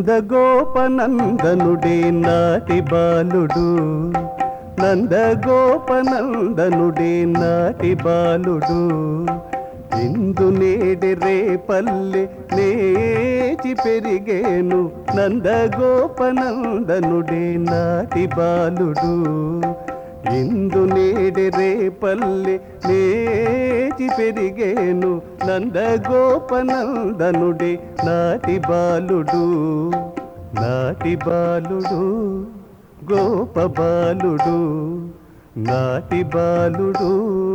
నందగోపనందనుడే నాటి బాలుడు, నందగోపనందనుడే నాటి బాలుడు. ఇందు నేడి రేపల్లె నేచి పెరిగేను, నందగోపనందనుడే నాటి బాలుడు. ఇందు నేడి రేపల్లె నేచి పెరిగేను, నందగోపనందనుడే నాటి బాలుడు. నాటి బాలుడు గోపబాలుడు, నాటి బాలుడు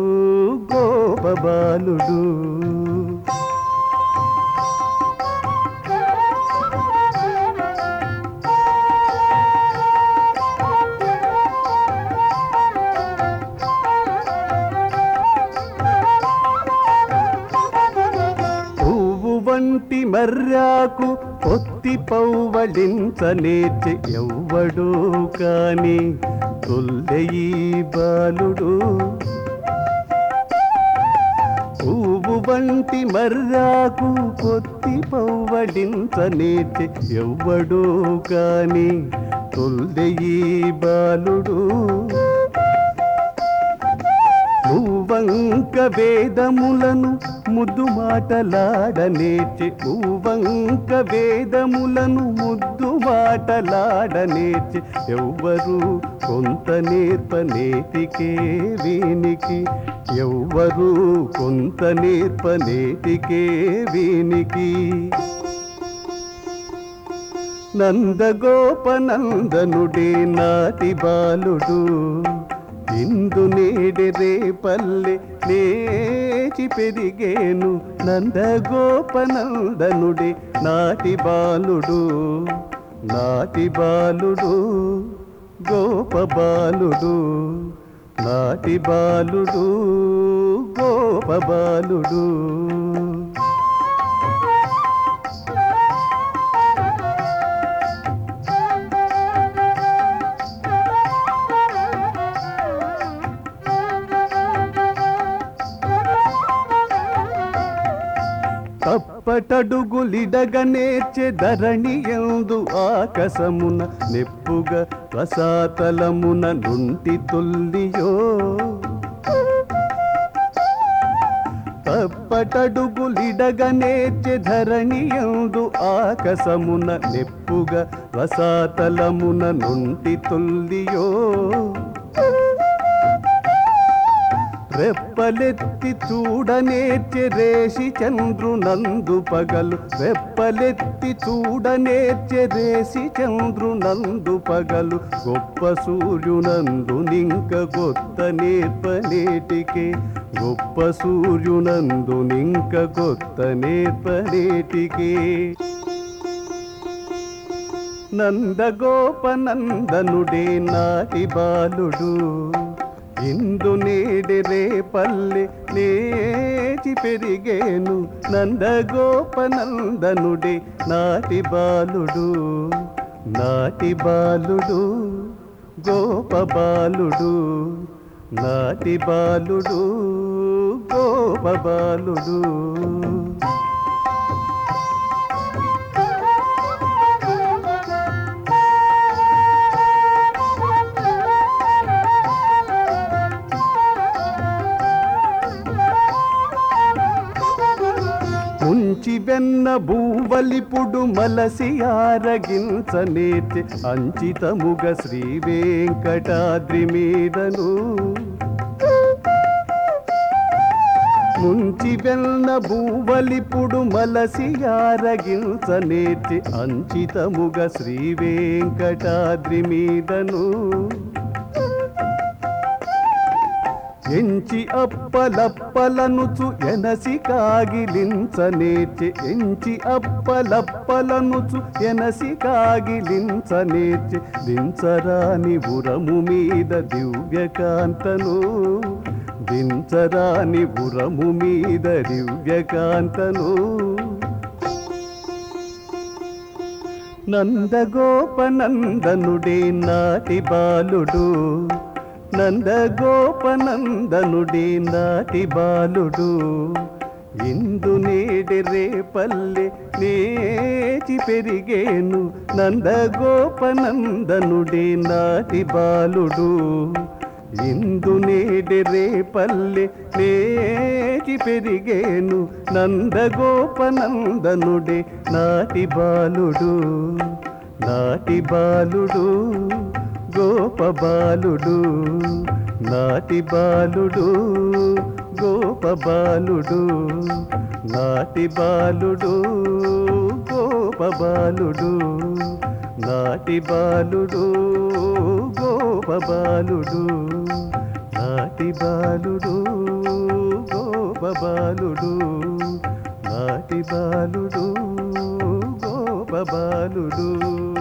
గోపబాలుడు. వంటి మర్యాకు పొత్తి పౌవళించనేర్చె ఎవ్వడో కాని తొల్లెయి బాలుడు. పువ్వు వంటి మర్యాకు పొత్తి పౌవళించనేర్చె ఎవ్వడో కాని తొల్లెయి బాలుడు. మూవంక వేదములను ముద్దు మాటలాడనేర్చె, మూవంక వేదములను ముద్దు మాటలాడనేర్చె ఎవ్వరు కొంత నేర్పనేటికే వీనికి, ఎవ్వరు కొంత నేర్పనేటికే వీనికి. నందగోపనందనుడే నాటి బాలుడు, ఇందు నేడి రేపల్లె నేచి పెరిగేను, నందగోపనందనుడే నాటి బాలుడు. నాటి బాలుడు గోపబాలుడు, నాటి బాలుడు గోపబాలుడు. తప్పటడుగులిడగనేర్చె ధరణి యందు ఆకాశమున నెప్పుగా రసాతలమున నుంటి తొల్లియో. తప్పటడుగులిడగనేర్చె ధరణి యందు ఆకాశమున నెప్పుగా రసాతలమున నుంటి తొల్లియో. రెప్పలెత్తి చూడనేర్చె రేషి చంద్రునందు పగలు, రెప్పలెత్తి చూడనేర్చె రేషి చంద్రునందు పగలు. గొప్ప సూర్యునందు నింక కొత్త నేర్పనేటికే, గొప్ప సూర్యునందు నింక కొత్త నేర్పనేటికే. నందగోపనందనుడే నాటి బాలుడు, ఇందు నేడి రేపల్లె నేచి పెరిగేను, నందగోపనందనుడే నాటి బాలుడు. నాటి బాలుడు గోపబాలుడు, నాటి బాలుడు గోపబాలుడు. ముంచి వెన్న భూవలిపుడు మలసి ఆరగించనేర్చె, అంచితముగ శ్రీ వెంకటాద్రి మీదను. ముంచి వెన్న భూవలిపుడు మలసి ఆరగించనేర్చె, అంచితముగ శ్రీ వెంకటాద్రి మీదను. ఎంచి అప్పలప్పలనుచు ఎనసి కాగిలించనేర్చె, ఎంచి అప్పలప్పలనుచు ఎనసి కాగిలించనేర్చె. దించరాని ఉరము మీద దివ్యకాంతను, దించరాని ఉరము మీద దివ్యకాంతను. నందగోపనందనుడే నాటి బాలుడు, నందగోపనందనుడే నాటి బాలుడు. ఇందు నేడి రేపల్లె నేచి పెరిగేను నందగోపనందనుడే నాటి బాలుడు. ఇందు నేడి రేపల్లె నేచి పెరిగేను నందగోపనందనుడే నాటి బాలుడు. నాటి బాలుడు గోపబాలుడు, నాటి బాలుడు గోపబాలుడు, నాటి బాలుడు గోపబాలుడు, నాటి బాలుడు గోపబాలుడు, నాటి బాలుడు గోపబాలుడు, నాటి బాలుడు గోపబాలుడు.